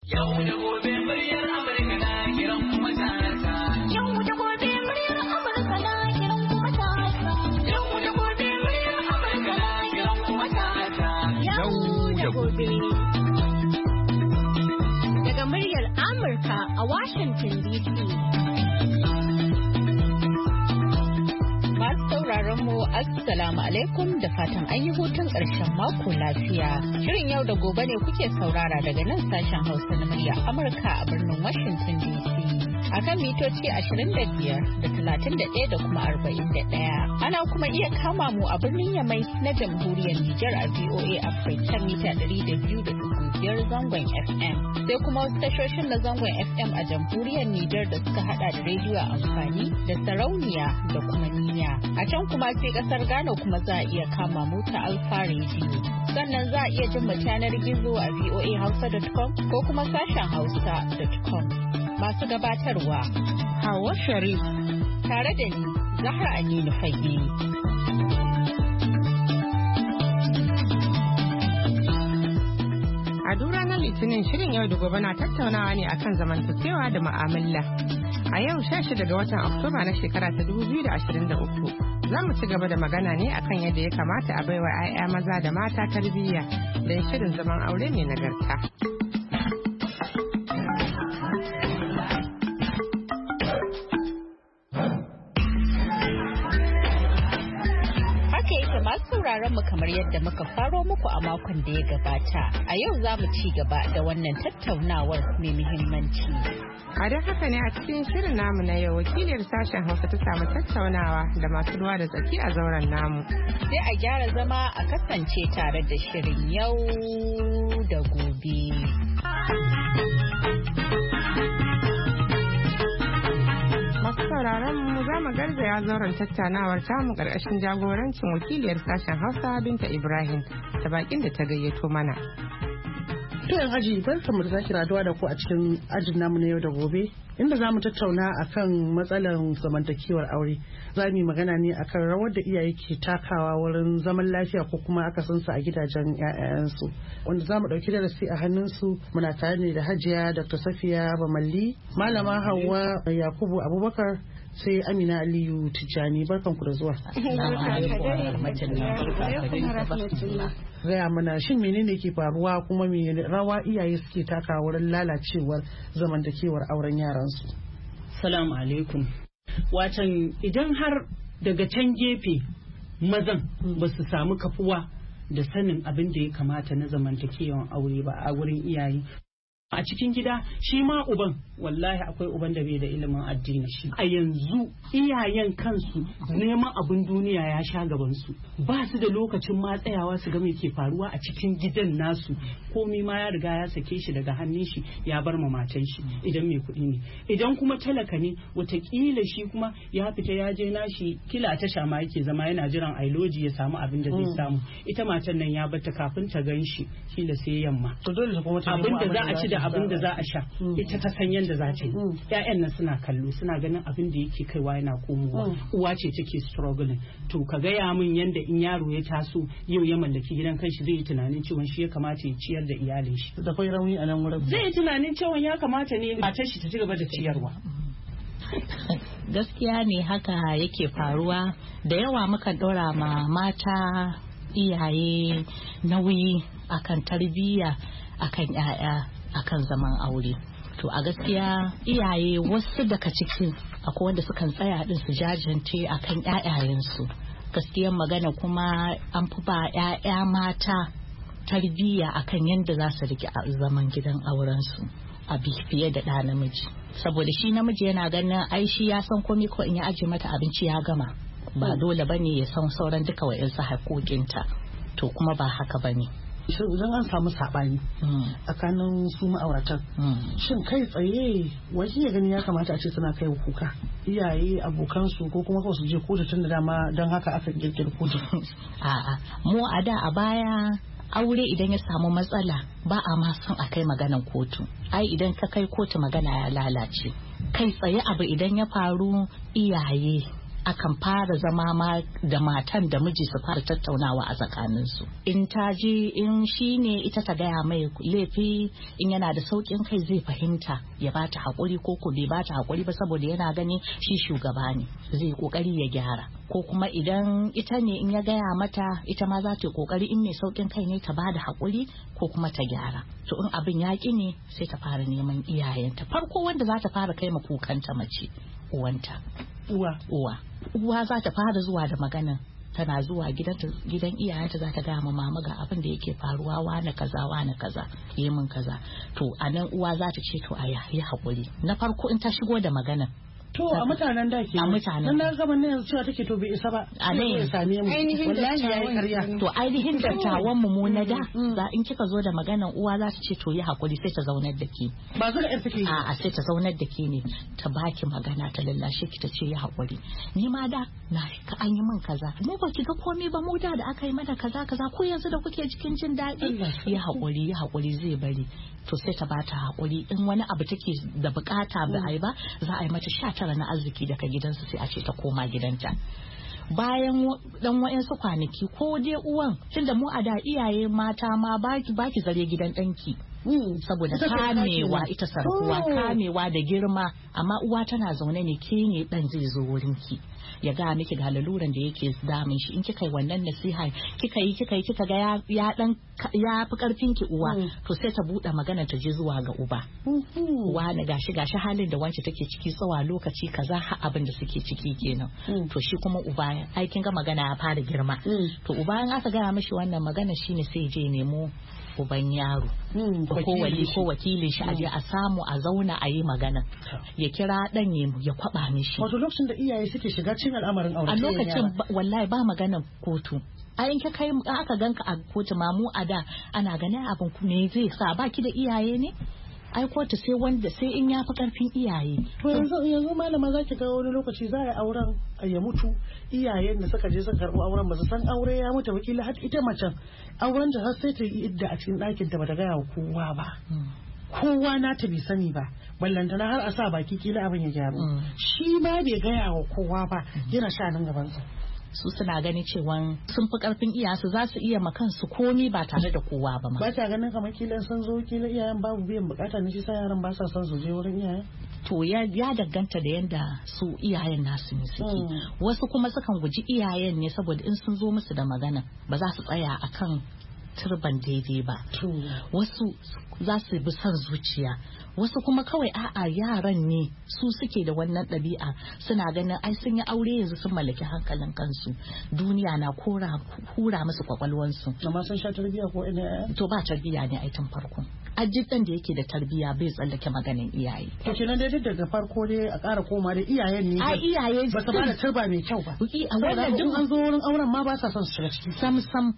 Yau da gobe muryar Amurka na kiran kuma ta. Yau da gobe muryar Amurka na kiran kuma ta. Yau da gobe muryar Amurka na kiran kuma ta. Yau da gobe. Daga muryar Amurka a Washington DC. Mu assalamu alaikum da fatan an yi hutun ƙarshen mako lafiya. Shirin yau da gobe ne kuke saurara daga nan sashen Hausa na murya Amurka a birnin Washington DC. A kan mitoci 25 da 31 da kuma 41. Ana kuma iya kama mu a birnin Yamai na jamhuriyar Nijar a VOA Africa mita 200.5 zangon FM. Sai kuma wasu tashoshin na zangon FM a jamhuriyar Nijar da suka hada da rediyo amfani da sarauniya da kuma niyya. A can kuma sai kasar Ghana kuma za a iya kama mu ta Alfa Radio. Sannan za a iya jin mu yanar gizo a voahausa.com ko kuma sashen hausa.com. Masu gabatarwa Hauwa Sharif tare da ni Zahra Aminu Fage. A duk ranar Litinin shirin yau da gobe na tattaunawa ne akan zamantakewa da mu'amala. A yau 16 ga watan Oktoba na shekara ta 2023 za mu ci gaba da magana ne akan yadda ya kamata a baiwa 'ya'ya maza da mata tarbiyya don shirin zaman aure mai nagarta. sauraron mu kamar yadda muka faro muku a makon da ya gabata. A yau za mu ci gaba da wannan tattaunawar mai muhimmanci. A don haka ne a cikin shirin namu na yau wakiliyar sashen Hausa ta samu tattaunawa da masu ruwa da tsaki a zauren namu. Sai a gyara zama a kasance tare da shirin yau da gobe. Sauraron mu za mu garzaya zauren tattaunawar tamu karkashin jagorancin wakiliyar sashen Hausa Binta Ibrahim da bakin da ta gayyato mana. Yan aji barkamu da sake raduwa da ku a cikin ajin namu na yau da gobe inda za mu tattauna akan matsalar zamantakewar aure. Za mu yi magana ne akan rawar da iyaye ke takawa wurin zaman lafiya ko kuma aka san su a gidajen 'ya'yansu. Wanda za mu ɗauki darasi a hannunsu muna tare ne da Hajiya Dr. Safiya Bamalli, Malama Hauwa Yakubu Abubakar, sai Amina Aliyu Tijjani. Barkanku da zuwa. Gaya mana shin menene ke faruwa kuma me rawa iyaye suke taka wurin lalacewar zamantakewar auren yaransu? Salamu alaikum. Watan idan har daga can gefe mazan ba su samu kafuwa da sanin abin da ya kamata na zamantakewan aure ba a wurin iyaye, a cikin gida shi ma uban wallahi akwai uban da bai da ilimin addini shi a yanzu iyayen kansu neman abin duniya ya sha gaban su ba su da lokacin ma tsayawa su ga me ke faruwa a cikin gidan nasu komai ma ya riga ya sake shi daga hannun shi ya bar ma matan shi idan mai kuɗi ne, idan kuma talaka ne watakila shi kuma ya fita ya je nashi kila ta shama yake zama yana jiran ailoji ya samu abin da zai samu, ita matan nan ya bata kafin ta gan shi kila sai yamma abin da za a ci da abin da za a sha ita ta san yadda za ta yi. Ƴaƴan nan suna kallo suna ganin abin da yake kaiwa yana komowa, uwa ce take struggling. To ka gaya min yadda in yaro ya taso yau ya mallaki gidan kanshi zai yi tunanin cewa shi ya kamata ya ciyar da iyalin shi. Da kai rauni a nan wurin. Zai yi tunanin cewa ya kamata ne matar shi ta ci gaba da ciyarwa. Gaskiya ne haka yake faruwa da yawa mukan ɗora ma mata iyaye nauyi akan tarbiyya akan 'ya'ya akan zaman aure. To a gaskiya iyaye wasu daga cikin akwai wanda sukan tsaya din su jajirce akan ƴaƴayensu. Gaskiyar magana kuma an fi ba ƴaƴa mata tarbiyya akan yadda za su rike zaman gidan aurensu a fiye da ɗa namiji, saboda shi namiji yana ganin ai shi ya san komai ko in ya aje mata abinci ya gama, ba dole bane ya san sauran duka wa'insu haƙoƙinta. To kuma ba haka bane. Idan an samu saɓani tsakanin su ma'auratan, shin kai tsaye waje ya gani ya kamata a ce suna kai kuka iyaye abokansu ko kuma kawai su je kotu tun da dama don haka aka kirkiri kotu? A'a, mu a da a baya aure idan ya samu matsala ba a ma son a kai maganan kotu. Ai idan ka kai kotu magana ya lalace. Kai tsaye abu idan ya faru iyaye akan fara zama ma da matan da miji su fara tattaunawa a tsakaninsu. In ta je in shi ne ita ta gaya mai laifi, in yana da sauƙin kai zai fahimta ya bata haƙuri, ko bai bata haƙuri ba saboda yana gani shi shugaba ne, zai ƙoƙari ya gyara. Ko kuma idan ita ne in ya gaya mata, ita ma za ta yi ƙoƙari in mai sauƙin kai ne ta bada haƙuri ko kuma ta gyara. To in abin yaƙi ne sai ta fara neman iyayenta. Farko wanda za ta fara kai ma kukanta mace uwanta. Uwa za ta fara zuwa da maganan, tana zuwa gidan iyayenta za ta gaya ma mama ga abin da yake faruwa, wane kaza yi min kaza. To a nan uwa za ta ce to a yi haƙuri. Na farko in ta shigo da maganan. To a mutanen da ke. A mutanen. Dan gaban ne yanzu cewa take to bai isa ba. A ne. Wallahi yayi ƙarya. To ainihin dattawan mu na da, za in kika zo da maganan uwa za ta ce to yi hakuri, sai ta zaunar da ke. Ba zo da ƴan take. A'a sai ta zaunar da ke ne, ta baki magana, ta lallashe ki, ta ce yi hakuri. Ni ma da na ka an yi min kaza. Mu ba ki ga komai ba, mu da aka yi mana kaza ko yanzu da kuke cikin jin daɗi. Yi hakuri zai bari. To sai ta bata hakuri, in wani abu take da bukata ba a yi ba, za a yi mata 19 na arziki daga gidansu, sai a ce ta koma gidanta. Bayan dan wa'ansu kwanaki ko dai uwan, tunda mu a da iyaye mata ma baki zare gidan danki saboda kamewa, ita sarkuwa kamewa da girma, amma uwa tana zaune ne, ke ne dan zai zo wurinki ya ga miki ga laluran da yake damun shi. In kika yi wannan nasiha kika ga ya fi karfin ki uwa, to sai ta bude magana ta je zuwa ga uba. Uwa na gashi halin da wance take ciki tsawa lokaci kaza, har abin da suke ciki kenan. To shi kuma uba aikin ga magana ya fara girma. To uba in aka gaya mishi wannan magana, shine sai je nemo uban yaro ko wakilin shi, aje a samu a zauna a yi magana, ya kira dan ya kwaba mishi. Wato lokacin da iyaye suke shiga cikin al'amarin aure, a lokacin wallahi ba maganan kotu. Ayin ka kai aka ganka a kotu, mamu a da ana ganin abin me zai sa baki da iyaye ne, ai kotu sai in ya fi karfin iyaye. To yanzu malama zaki ga wani lokaci za a yi auren ya mutu, iyayen da suka je suka karɓo auren ba su san aure ya mutu, wakila har ita macen auren ta har sai ta yi idda a cikin ɗakin da bata gaya wa kowa ba. Kowa na ta bai sani ba, ballantana har a sa baki kila abin ya gyaru. Shi ma bai gaya wa kowa ba, yana sha nan gabansa. Su suna gani cewa sun fi karfin iyayensu, za su iya makansu komi ba tare da kowa ba ma. Ba ta ganin kamar kila sun zo kila iyayen babu biyan bukata ne, shi sa yaran ba sa son su je wurin iyayen. To ya danganta da yanda su iyayen nasu ne suke. Wasu kuma sukan guji iyayen ne saboda in sun zo musu da magana ba za su tsaya akan turban daidai ba. Wasu za su bi son zuciya, wasu kuma kawai a'a yaran ne su suke da wannan ɗabi'a, suna ganin ai sun yi aure yanzu sun mallaki hankalin kansu, duniya na hura musu kwakwalwansu. Amma sun sha tarbiya ko ina? To ba tarbiya ne ai tun farko. Ajiddan da yake da tarbiya bai tsallake maganin iyaye. To kenan dai daga farko dai a ƙara koma da iyayen ne. Ai iyaye ba su ba da tarba mai kyau ba. Wannan duk an zo wurin auren ma ba sa son su shiga ciki. Sam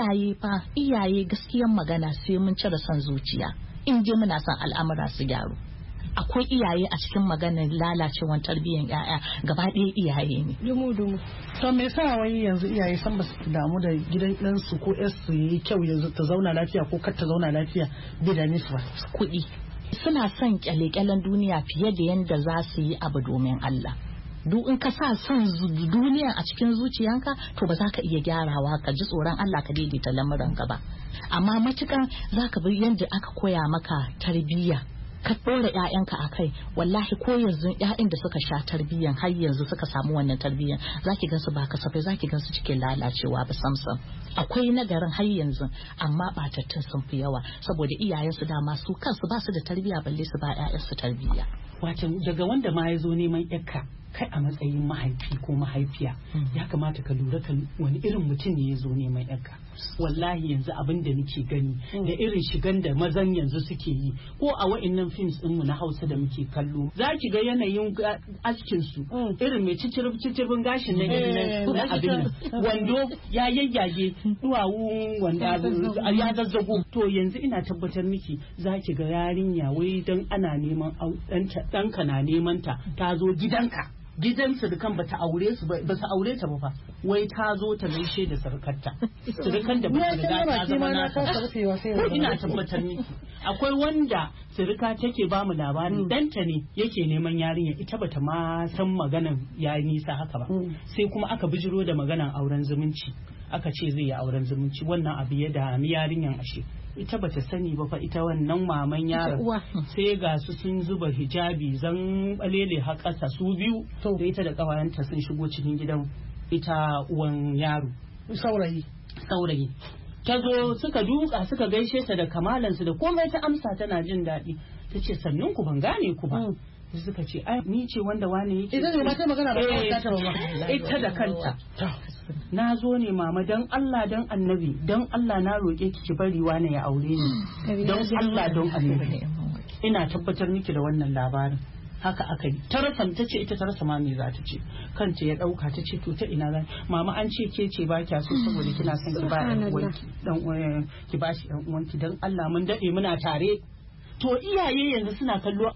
iyaye gaskiyan magana sai mun cire son zuciya. In je muna son al'amura su gyaru. Akwai iyaye a cikin maganar lalacewan tarbiyyar ƴaƴa, gaba ɗaya iyaye ne. Dumu. To me yasa wai yanzu iyaye san ba su damu da gidan ɗansu ko ƴarsu yayi kyau yanzu ta zauna lafiya ko kar ta zauna lafiya, bai dame su ba? Kuɗi. Suna son kyale-kyalen duniya fiye da yanda za su yi abu domin Allah. Duk in ka sa son duniya a cikin zuciyanka, to ba za ka iya gyarawa ka ji tsoron Allah ka daidaita lamuranka ba. Amma matukan za ka bi yadda aka koya maka tarbiyya, ka ɗora ƴaƴanka a kai, wallahi ko yanzu ƴaƴan da suka sha tarbiyyan har yanzu suka samu wannan tarbiyyan, zaki gansu ba kasafai zaki gansu cikin lalacewa ba samsam. Akwai nagarin har yanzu, amma ɓatattun sun fi yawa saboda iyayensu dama su kansu ba su da tarbiyya, balle su ba ƴaƴansu tarbiyya. Wato daga wanda ma ya zo neman ƴarka, kai a matsayin mahaifi ko mahaifiya ya kamata ka lura kan wani irin mutum ne ya zo neman ƴarka. Wallahi yanzu abin da nake gani da irin shigan da mazan yanzu suke yi, ko a wa'annan films din mu na Hausa da muke kallo, za ki ga yanayin askin su irin mai ciciribin gashin na irin na abin nan, wando ya yayyage, duwawu wanda ya zazzago. To yanzu ina tabbatar miki za ki ga yarinya wai dan ana neman ɗanka na neman ta zo gidanka gidan surukan bata aure su ba su aure ta ba fa wai ta zo ta gaishe da surukarta surukan da ba su riga ta zama na ina tabbatar miki akwai wanda suruka take ba mu labari danta ne yake neman yarinya ita bata ma san maganan ya nisa haka ba sai kuma aka bijiro da maganan auren zumunci aka ce zai yi auren zumunci wannan abu ya dami yarinyan ashe ita bata sani ba fa ita wannan maman yaron sai ga su sun zuba hijabi zan balele har ƙasa su biyu da ita da ƙawayenta sun shigo cikin gidan ita uwan yaro saurayi ta zo suka duka suka gaishe ta da kamalansu da komai ta amsa tana jin daɗi ta ce sannan ku ban gane ku ba suka ce ai ni ce wanda wani yake idan ba ta magana ba ita da kanta na zo ne mama don Allah don annabi don Allah na roƙe ki bari wani ya aure ni don Allah don annabi ina tabbatar miki da wannan labarin haka aka yi ta ce ita ta rasa ma me za ta ce kanta ya dauka ta ce to ta ina za mama an ce ke ce ba kya so saboda kina son ki ba uwanki dan ki ba shi dan uwanki dan Allah mun dade muna tare to iyaye yanzu suna kallo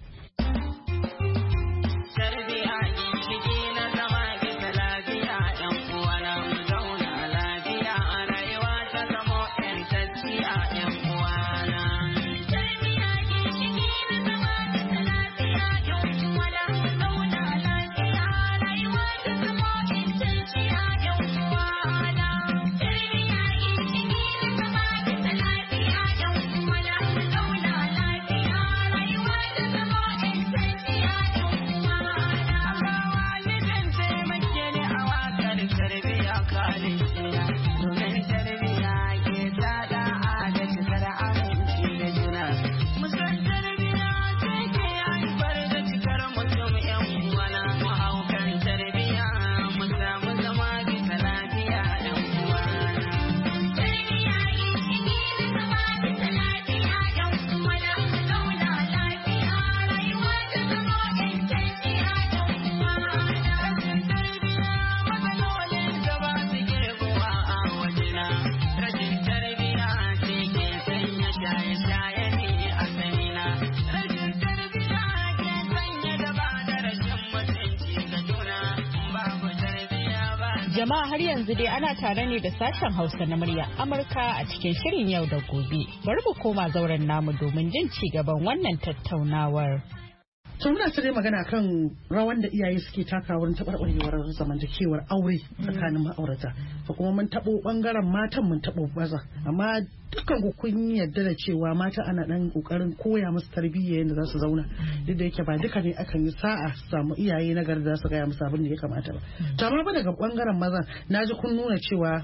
Jama'a har yanzu dai ana tare ne da sashen Hausa na murya Amurka a cikin shirin yau da gobe. Bari mu koma zauren namu domin jin ci gaban wannan tattaunawar. To muna tare magana kan rawan da iyaye suke taka wurin taɓarɓarewar zamantakewar aure tsakanin ma'aurata. Da kuma mun taɓo ɓangaren matan mun taɓo maza. Amma dukkan ku kun yarda da cewa mata ana ɗan ƙoƙarin koya musu tarbiyya yadda za su zauna. Duk da yake ba duka ne akan yi sa'a su samu iyaye na gari da su gaya musu abin da ya kamata ba. To amma ba daga ɓangaren maza na ji kun nuna cewa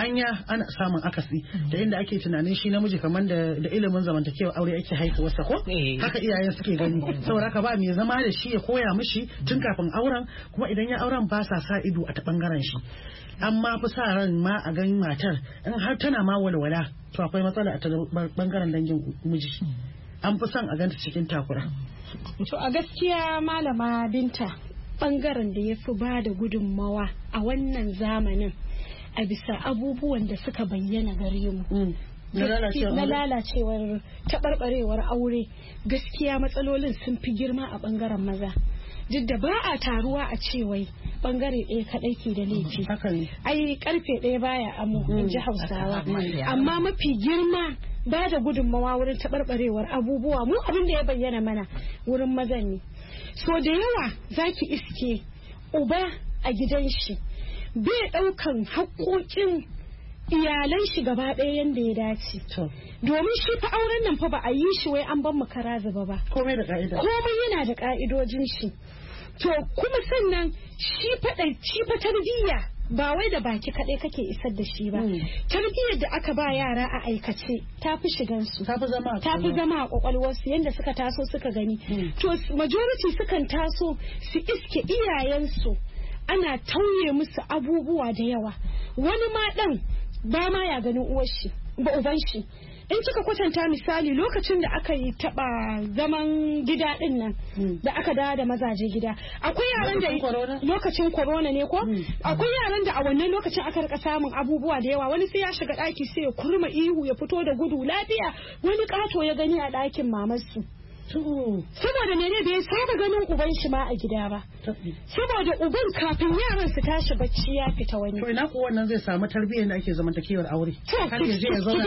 ana samun akasi da inda ake tunanin shi namiji kamar da ilimin zamantakewa aure ake haihuwarsa ko haka iyayen suke gani saboda haka ba mai zama da shi ya koya mishi tun kafin auren kuma idan ya auren ba sa sa ido a ta bangaren shi amma fi sa ran ma a ganin matar in har tana ma walwala to akwai matsala a ta bangaren dangin miji an fi son a ganta cikin takura. To a gaskiya malama Binta bangaren da ya fi ba da gudunmawa a wannan zamanin a bisa abubuwan da suka bayyana gare mu na lalacewar taɓarɓarewar aure gaskiya matsalolin sun fi girma a ɓangaren maza duk da ba a taruwa a cewai ɓangare ɗaya kaɗai ke da laifi ai karfe ɗaya baya amo in ji Hausawa amma mafi girma ba da gudunmawa wurin taɓarɓarewar abubuwa mu abin da ya bayyana mana wurin mazan ne so da yawa zaki iske uba a gidan shi bai ɗaukan haƙoƙin iyalan shi gaba ɗaya yadda ya dace domin shi fa auren nan fa ba a yi shi wai an ban makara zuba ba komai yana da ƙa'idojin shi to kuma sannan shi fa tarbiyya ba wai da baki kaɗai kake isar da shi ba tarbiyyar da aka ba yara a aikace ta fi shigansu ta fi zama a kwakwalwarsu yadda suka taso suka gani to majority sukan taso su iske iyayensu ana tauye musu abubuwa da yawa wani ma ɗan ba ma ya ganin uban shi in kika kwatanta misali lokacin da aka yi taba zaman gida din nan da aka dawo da mazaje gida akwai yaran da lokacin corona ne ko akwai yaran da a wannan lokacin aka rika samun abubuwa da yawa wani sai ya shiga daki sai ya kurma ihu ya fito da gudu lafiya wani kato ya gani a dakin mamarsu saboda mene bai saba ganin uban shi ma a gida ba, saboda uban kafin yaran su tashi bacci ya fita wani. To ina ko wannan zai samu tarbiyyar da ake zamantakewar aure. Ki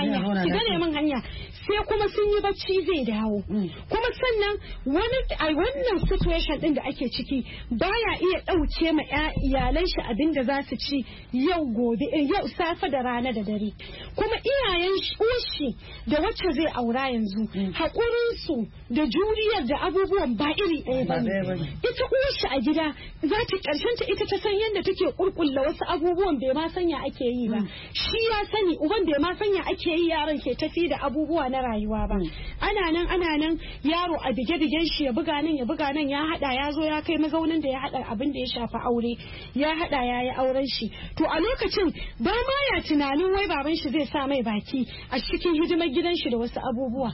gane min hanya sai kuma sun yi bacci zai dawo. Kuma sannan wani a wannan situation din da ake ciki baya iya ɗauke ma iyalan shi abin da za su ci yau gobe yau safe da rana da dare. Kuma iyayen shi da wacce zai aura yanzu haƙurin su da juriyar da abubuwan ba iri ɗaya ba ne. Ita uwar shi a gida za ta ƙarshen ta ita ta san yadda take kurkulla wasu abubuwan bai ma sanya ake yi ba. Shi ya sani uban bai ma sanya ake yi yaran ke tafi da abubuwa na rayuwa ba. Ana nan yaro a bige-bigen shi ya buga nan ya hada ya zo ya kai mazaunin da ya hada abin da ya shafi aure ya hada ya yi auren shi. To a lokacin ba ma ya tunanin wai baban shi zai sa mai baki a cikin hidimar gidan shi da wasu abubuwa.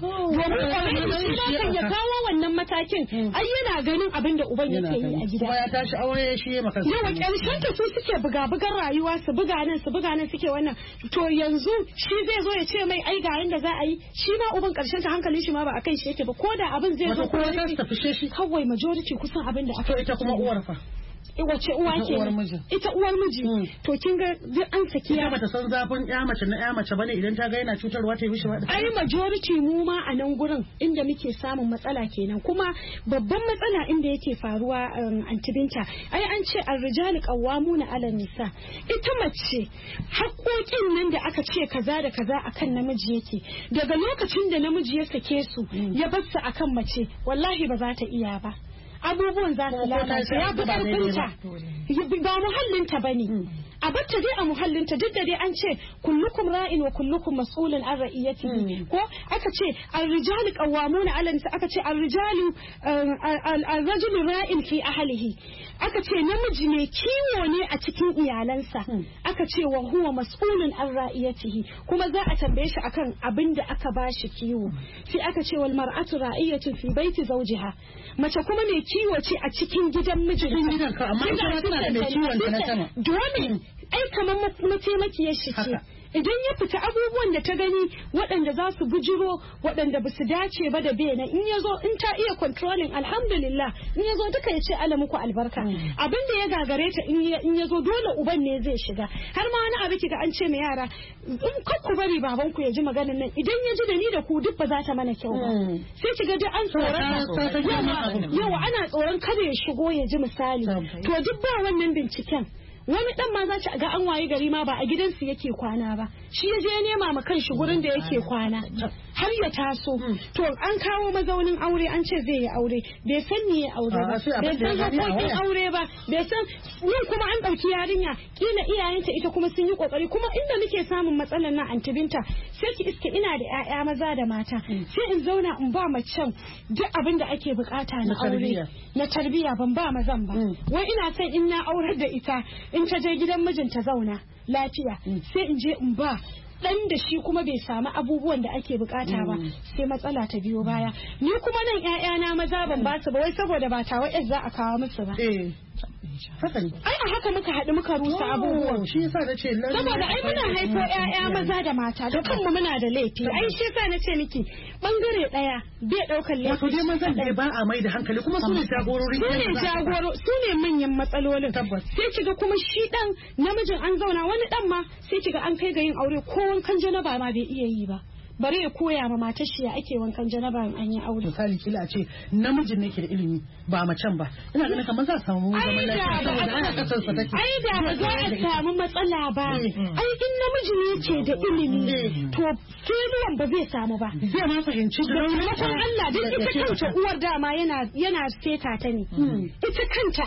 Domin ya kawo wannan matakin ai yana ganin abin da uban yake yi a gida. Ya tashi aure shi ya maka. Yawa ƙarshen ta su suke buga-bugar rayuwa su buga nan suke wannan. To yanzu shi zai zo ya ce mai ai ga yanda za a yi shi ma uban ƙarshen ta hankalin shi ma ba akan shi yake ba ko da abin zai zo kawai majority kusan abin da aka. Ita kuma uwar fa. Wace uwa ke ita uwar miji to kin ga duk an saki ya bata san zafin ya mace bane idan ta ga yana cutarwa ta yi mishi ba. Ai majority mu ma a nan gurin inda muke samun matsala kenan kuma babban matsala inda yake faruwa antibinta ai an ce ar-rijalu qawwamuna 'ala nisa ita mace haƙoƙin nan da aka ce kaza da kaza akan namiji yake daga lokacin da namiji ya sake su ya bar su akan mace wallahi ba za ta iya ba. Abubuwan za su lalace ya fi ƙarfinta ba muhallinta ba ne a batta dai a muhallinta duk da dai an ce kullukum ra'in wa kullukum mas'ulun an ra'iyatihi ko aka ce ar-rijalu qawwamuna 'ala nisa aka ce ar-rijalu ar-rajulu ra'in fi ahlihi aka ce namiji ne kiwo ne a cikin iyalansa aka ce wa huwa mas'ulun an ra'iyatihi kuma za a tambaye shi akan abin da aka bashi kiwo sai aka ce wal mar'atu ra'iyatun fi baiti zawjiha mace kuma mai kiwo ce a cikin gidan mijinta amma ita tana da kiwon ta na sama dole ai kamar mataimakiyar shi ce idan ya fita abubuwan da ta gani waɗanda za su bujiro waɗanda ba su dace ba da bena in ya zo in ta iya controlling alhamdulillah in ya zo duka ya ce ala muku albarka abin da ya gagare ta in ya zo dole uban ne zai shiga har ma wani abu kiga an ce ma yara in ku bari baban ku ya ji maganar nan idan ya ji da ni da ku duk ba za ta mana kyau ba sai kiga duk an tsoron yawa ana tsoron kada ya shigo ya ji misali to duk ba wannan binciken wani dan ma za ga an waye gari ma ba a gidansu yake kwana ba shi ya je nema ma kanshi gurin da yake kwana har ya taso to an kawo mazaunin aure an ce zai yi aure bai san me ya aure ba bai san hakokin aure ba bai san yin kuma an dauki yarinya kila iyayenta ita kuma sun yi kokari kuma inda muke samun matsalar nan antibinta sai ki iske ina da ƴaƴa maza da mata sai in zauna in ba macen duk abin da ake bukata na aure na tarbiya ban ba mazan ba wai ina son in na aurar da ita in ta je gidan mijinta zauna lafiya sai in je in ba dan da shi kuma bai samu abubuwan da ake bukata ba sai matsala ta biyo baya ni kuma nan ƴaƴana maza ban ba su ba wai saboda ba tawa za a kawo musu ba ai a haka muka haɗu muka rusa abubuwan shi yasa na ce saboda ai muna haifo ƴaƴa maza da mata da kanmu muna da laifi ai shi yasa na ce miki bangare ɗaya bai ɗaukar laifi wato dai mazan da ba a mai da hankali kuma su ne jagorori su ne manyan matsalolin sai kiga kuma shi dan namijin an zauna wani dan ma sai kiga an kai ga yin aure ko wankan janaba ma bai iya yi ba bari ya koya ma matar shi ya ake wankan janaba in an yi aure misali kila a ce namijin ne ke da ilimi ba macen ba ina ganin kamar za a samu zaman lafiya saboda ana kasar sa take ai da ba za a samu matsala ba ai in namiji ne ke da ilimi to keluwan ba zai samu ba zai ma fahimci raunakan Allah duk ita kanta uwar dama yana seta ta ne ita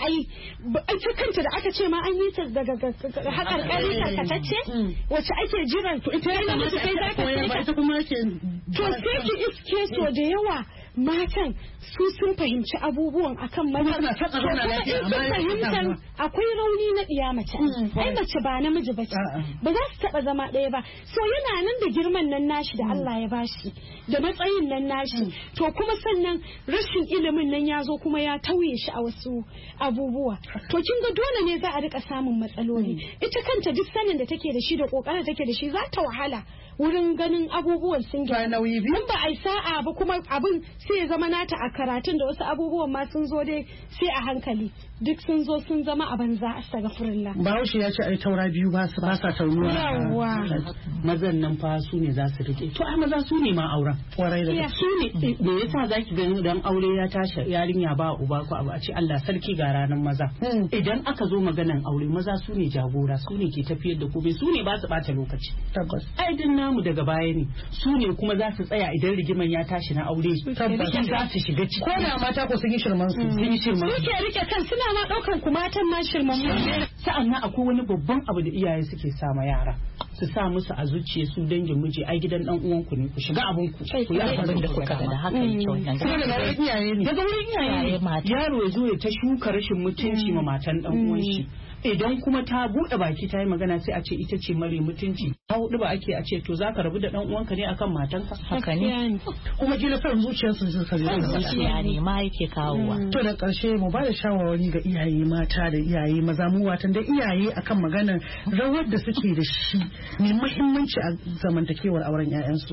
kanta da aka ce ma an yi ta daga haƙarƙari karkatacce wacce ake jiran ita namiji kai za ka ita kuma yake to sai ki iske so da yawa matan su sun fahimci abubuwan akan maza kuma in sun fahimtar akwai rauni na ɗiya mace ai mace ba namiji ba ce ba za su taɓa zama ɗaya ba so yana nan da girman nan nashi da Allah ya bashi da matsayin nan nashi to kuma sannan rashin ilimin nan ya zo kuma ya tauye shi a wasu abubuwa to kin ga dole ne za a rika samun matsaloli ita kanta duk sanin da take da shi da kokarin da take da shi za ta wahala wurin ganin abubuwan sun ga nauyi biyu ba a yi sa'a ba kuma abin sai ya zama nata a karatun da wasu abubuwan ma sun zo dai sai a hankali duk sun zo sun zama a banza astaghfirullah. Bahaushe ya ce ai taura biyu ba sa taunuwa. Yawwa. Mazan nan fa su ne za su rike. To ai maza su ne ma auren. Kwarai da su ne me yasa zaki ga dan aure ya tashi yarinya ba uba ko abu a ce Allah sarki ga ranar maza. Idan aka zo maganan aure maza su ne jagora su ne ke tafiyar da komai su ne ba su bata lokaci. Tabbas. Ai din namu daga baya ne su ne kuma za su tsaya idan rigiman ya tashi na aure. Tabbas za su shiga ciki. Ko da mata ko sun yi shirman su. Sun yi shirman. Suke rike kan suna ma daukan ku matan ma shirman mu. Sa'annan akwai wani babban abu da iyaye suke sa ma yara. Su sa musu a zuciya su dangin miji ai gidan dan uwanku ne ku shiga abun ku ku yi abin da kuka ga da haka yake wannan daga iyaye ne daga wurin iyaye yaro ya zo ya ta shuka rashin mutunci ma matan dan uwan shi idan kuma ta bude baki ta yi magana sai a ce ita ce mare mutunci ta hudu ba ake a ce to zaka rabu da dan uwanka ne akan matanka haka ne kuma kila fa zuciyarsu suka zuciya ne ma yake kawowa to da karshe mu ba da shawarwari ga iyaye mata da iyaye maza mu watan da iyaye akan maganar rawar da suke da shi mai muhimmanci a zamantakewar auren 'ya'yansu.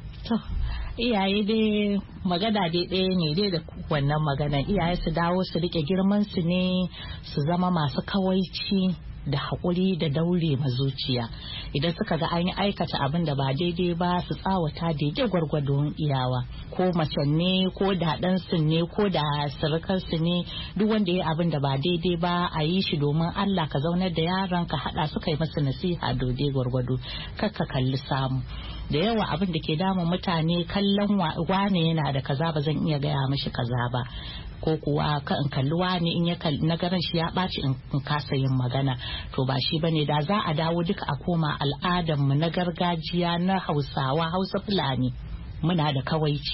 Iyaye dai magana dai ɗaya ne dai da wannan magana iyaye su dawo su rike girman su ne su zama masu kawaici da haƙuri da daure ma zuciya idan suka ga an yi aikata abin da ba daidai ba su tsawata daidai gwargwadon iyawa ko mace ne ko da ɗansu ne ko da surukarsu ne duk wanda ya abin da ba daidai ba a yi shi domin Allah ka zaunar da yaron ka haɗa su kai masa nasiha daidai gwargwado kar ka kalli samu da yawa abin da ke damun mutane kallon wane yana da kaza ba zan iya gaya mishi kaza ba ko kuwa ka in kalli wani in ya nagaran shi ya ɓaci in kasa yin magana to ba shi bane da za a dawo duka a koma al'adarmu na gargajiya na Hausawa Hausa Fulani muna da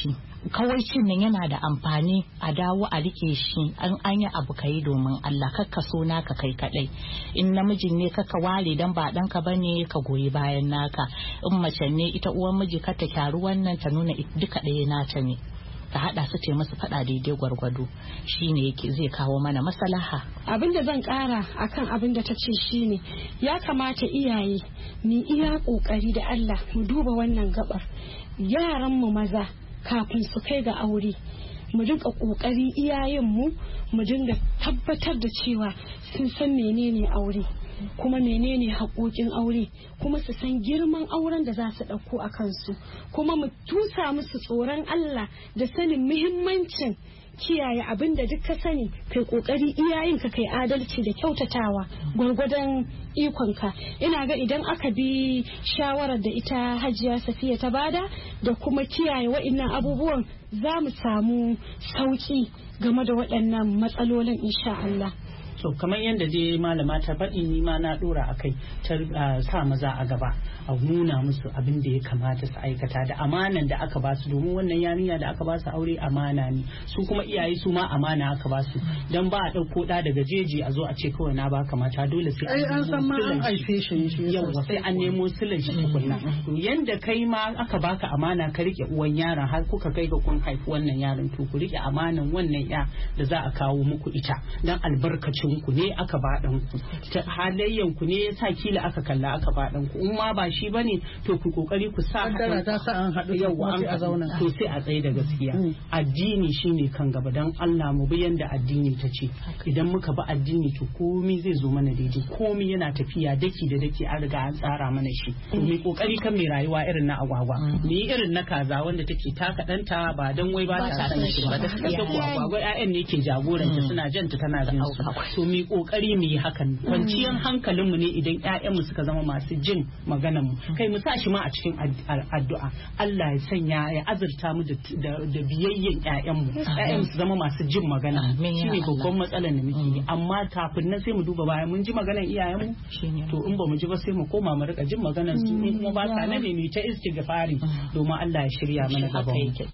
kawaicin nan yana da amfani a dawo a rike shi an yi abu kai domin Allah kakka so naka kai kadai in namijin ne kaka ware dan ba danka bane ka goyi bayan naka in mace ne ita uwan miji ka ta kyaru wannan ta nuna duka ɗaya nata ne ta hada su ce masa fada daidai gwargwado shine yake zai kawo mana maslaha abin da zan kara akan abin da ta ce shine ya kamata iyaye mu iya kokari da Allah mu duba wannan gabar yaran mu maza kafin su kai ga aure mu dinga kokari iyayen mu dinga tabbatar da cewa sun san menene aure kuma menene haƙoƙin aure kuma su san girman auren da za su ɗauko a kansu kuma mu tusa musu tsoron Allah da sanin muhimmancin kiyaye abin da duk ka sani kai kokari iyayen ka kai adalci da kyautatawa gwargwadon ikonka ina ga idan aka bi shawarar da ita Hajiya Safiya ta bada da kuma kiyaye wa'annan abubuwan za mu samu sauki game da waɗannan matsalolin insha Allah. to kamar yadda dai malama ta faɗi ni ma na dora akai ta sa maza a gaba a nuna musu abin da ya kamata su aikata da amanan da aka basu domin wannan yarinya da aka basu aure amana ne su kuma iyaye su ma amana aka basu dan ba a ɗauko ɗa daga jeji a zo a ce kawai na baka mata dole sai an san ma an haife shi yawa sai an nemo silan shi tukunna to yanda kai ma aka baka amana ka rike uwan yaron har kuka kai ga kun haifi wannan yaron to ku rike amanan wannan ya da za a kawo muku ita dan albarkacin ku ne aka ba ku halayyan ku ne yasa kila aka kalla aka ba ku in ma ba shi bane to ku kokari ku sa ta sa an haɗu yawa sai a zauna to sai a tsaye da gaskiya addini shine kan gaba dan Allah mu bi yanda addini ta ce idan muka bi addini to komai zai zo mana daidai komai yana tafiya daki da daki an riga an tsara mana shi to mai kokari kan mai rayuwa irin na agwagwa ni irin na kaza wanda take taka danta ba dan wai ba ta san shi ba gaskiya ko agwagwa ƴaƴan ne ke jagoranta suna janta tana jin su to mu kokari mu yi hakan kwanciyar hankalinmu ne idan ƴaƴanmu suka zama masu jin maganar mu kai mu sa shi ma a cikin addu'a Allah ya sanya ya azurta mu da biyayyen ƴaƴanmu su zama masu jin magana shine babban matsalar da muke yi amma kafin nan sai mu duba bayan mun ji maganar iyayenmu to in ba mu ji ba sai mu koma mu rika jin maganar su in kuma ba sa ne mu ta istighfari domin Allah ya shirya mana gaban mu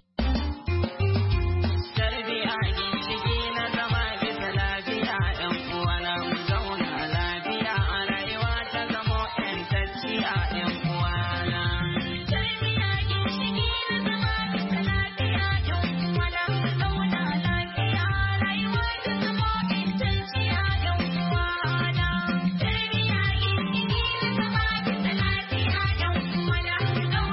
No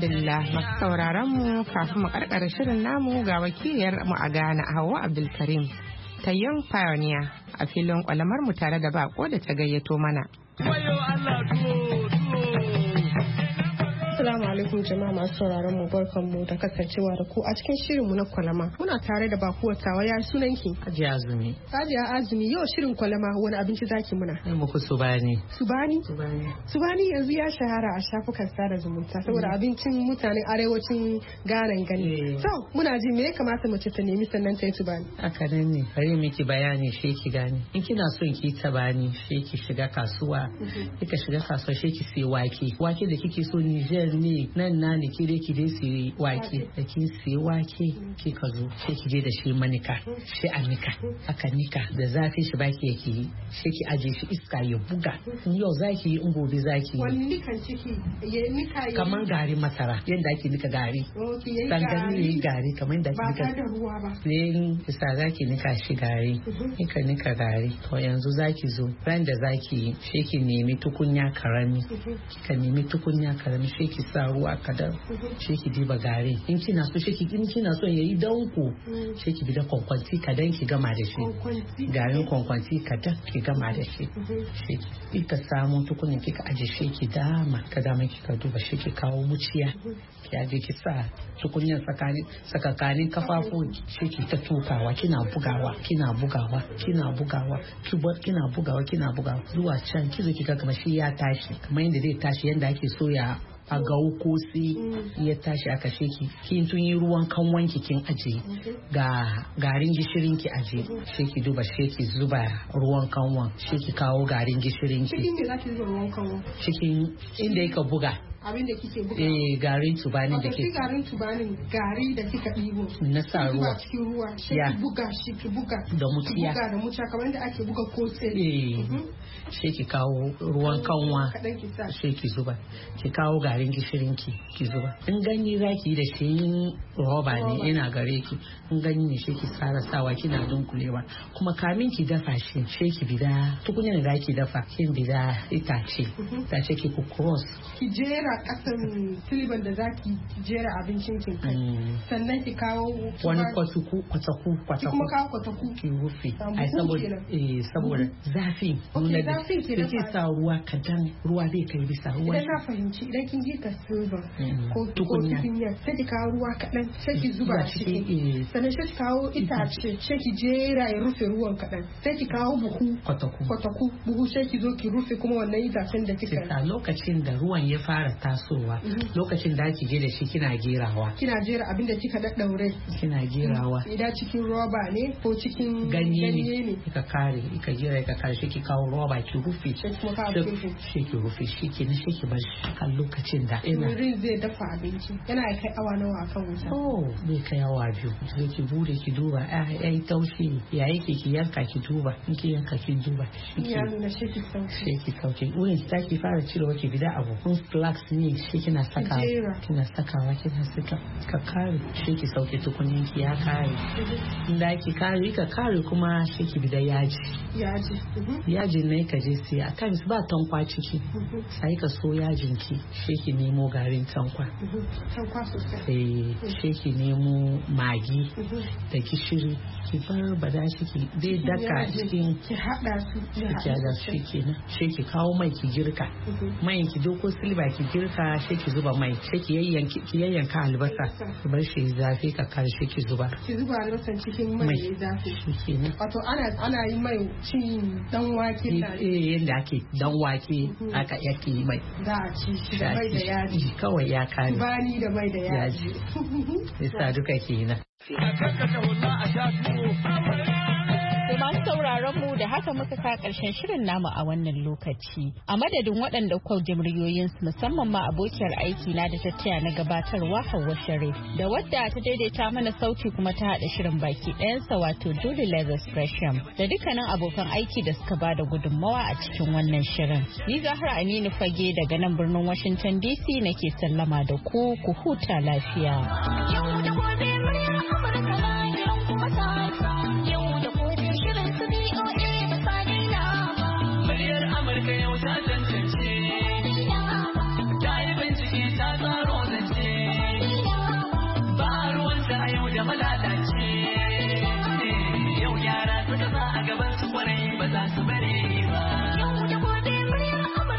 madalla masu sauraron mu kafin mu karkara shirin namu ga wakiliyar mu a Ghana Hauwa Abdulkarim ta Young Pioneer a filin kwalamar mu tare da bako da ta gayyato mana. Assalamu alaikum jama'a masu sauraron mu, barkan mu da kasancewa da ku a cikin shirin mu na kwalama. Muna tare da bakuwar tawa, ya sunanki? Hajiya Azumi. Hajiya Azumi, yau shirin kwalama wani abinci zaki muna? Ai muku subani. Subani? Subani yanzu ya shahara a shafukan sada zumunta saboda abincin mutanen arewacin Ghana gani. So muna ji me ya kamata mace ta nemi sannan ta yi subani? Haka nan ne, bari miki bayani shi ki gane. In kina son ki tabani shi ki shiga kasuwa. Kika shiga kasuwa shi ki sai wake. Wake da kike so Niger ne nan na ne ki dai sai wake. Da kin sai wake kika zo sai ki je da shi manika. Sai a nika. Aka nika da zafi shi baki yake yi. Sai ki aje shi iska ya buga. In yau zaki yi in gobe zaki yi. Wani nikan ciki ya nika yi. Kaman gari masara yanda ake nika gari. Sangani yayi gari kaman da ake nika. Ba da ruwa ba. Ne isa zaki nika shi gari. Nika gari. To yanzu zaki zo ran da zaki yi sai ki nemi tukunya karami. Ka nemi tukunya karami sai ki sa ruwa kadan. Sai ki diba gari. In kina so yayi danko sai ki bi da kwankwanti kadan ki gama da shi. Garin kwankwanti kadan ki gama da shi. Sai kika samu tukunya kika aje shi ki dama. Ka dama kika duba shi ki kawo muciya. Ki aje ki sa tukunyan tsakanin kafafu sai ki ta tukawa kina bugawa zuwa can kizo kika kama shi ya tashi kamar yadda zai tashi yadda ake soya a gawo ko sai ya tashi aka sheki kin tun yi ruwan kanwan kin aje ga garin gishirin ki aje sheki duba sheki zuba ruwan kanwan sheki kawo garin gishirin ki cikin da zaki zuba ruwan kanwan cikin inda yake buga abin da kike buga garin tubanin da ke garin tubanin gari da kika ɗibo na sa ruwa cikin ruwa sai ki buga shi ki buga da mutiya kamar da ake buga kose sai ki kawo ruwan kanwa sai ki zuba ki kawo garin gishirin ki zuba in ganye zaki yi da shi roba ne ina gare ki in ganye ne sai ki tsara sawa kina dunkulewa kuma kamin ki dafa shi sai ki bida tukunya da zaki dafa kin bida itace ki ku cross ki jera kasan silban da zaki jera abincin ki sannan ki kawo wani kwataku kuma kawo kwataku ki rufe ai saboda zafi da ke sa ruwa kadan ruwa zai kai bisa ruwa idan na fahimci idan kin ji ka silba ko tukunya sai ki kawo ruwa kadan sai ki zuba shi sannan sai ki kawo itace sai ki jera ya rufe ruwan kadan sai ki kawo buhu kwataku buhu sai ki zo ki rufe kuma wannan itacen da kika a lokacin da ruwan ya fara tasowa lokacin da ki je da shi kina gerawa kina jera abin da kika daddaure kina gerawa idan cikin roba ne ko cikin ganye ne ka kare ka jera ka kare shi ki kawo roba ki rufe shi ki rufe shi ki na shi ki bar kan lokacin da wurin zai dafa abinci yana kai awa nawa akan wuta bai kai awa biyu sai ki bude ki duba ai taushi ya yake ki yanka ki duba in ki yanka ki duba ya nuna shi ki sauke wurin ki fara cirewa ki bida abu kun flax ne shi kina sakawa kina saka ka kare shi ki sauke tukunin ki ya kare inda ki kare kuma shi ki bida yaji ne ka je sai a times ba tankwa ciki sai ka so yajin ki shi ki nemo garin tankwa sosai shi ki nemo magi da gishiri ki bar bada shi ki dai daka cikin ki hada su shi kenan shi ki kawo mai ki girka mai ki doko silba ki girka shi ki zuba mai shi ki yayyanka albasa ki bar shi zafi ka kare shi ki zuba albasan cikin mai zafi kenan wato ana yi mai cin dan wake yadda ake dan wake aka yake yi mai za a ci da mai da yaji kawai ya kare bani da mai da yaji isa duka kenan masu sauraron mu da haka muka ka karshen shirin namu a wannan lokaci a madadin waɗanda kuka ji muryoyinsu musamman ma abokiyar aiki na da tattaya na gabatarwa Hauwa Sharif da wadda ta daidaita mana sauti kuma ta haɗa shirin baki ɗayansa wato Julie Leathers Gresham da dukkanin abokan aiki da suka ba da gudunmawa a cikin wannan shirin. Ni Zahra Aminu Fage daga nan birnin Washington DC nake sallama da ku huta lafiya. Yau da gobe muryar Amurka na kuma